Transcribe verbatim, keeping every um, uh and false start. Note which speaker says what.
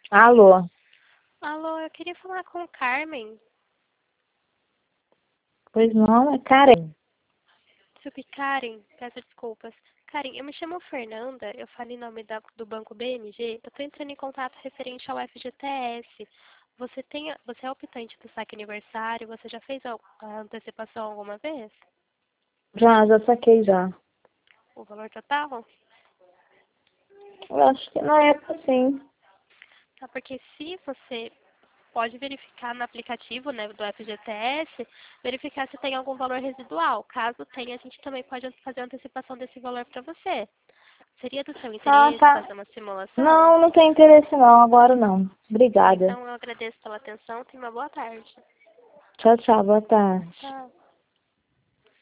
Speaker 1: Alô?
Speaker 2: Alô, eu queria falar com o Carmen.
Speaker 1: Pois não, é Karen.
Speaker 2: Desculpe, Karen, peço desculpas. Karen, eu me chamo Fernanda, eu falo em nome da- do Banco B M G. Eu estou entrando em contato referente ao F G T S. Você tem, a- você é optante do saque aniversário? Você já fez a, a antecipação alguma vez?
Speaker 1: Já, já saquei já.
Speaker 2: O valor total?
Speaker 1: Eu acho que na época sim.
Speaker 2: Tá, porque se você pode verificar no aplicativo, né, do F G T S, verificar se tem algum valor residual. Caso tenha, a gente também pode fazer a antecipação desse valor para você. Seria do seu
Speaker 1: Ah,
Speaker 2: interesse
Speaker 1: tá.
Speaker 2: fazer uma simulação?
Speaker 1: Não, não tem interesse não, agora não.
Speaker 2: Ah,
Speaker 1: Obrigada.
Speaker 2: então eu agradeço pela atenção. Tenha uma boa tarde.
Speaker 1: Tchau, tchau, boa tarde.
Speaker 2: Tchau.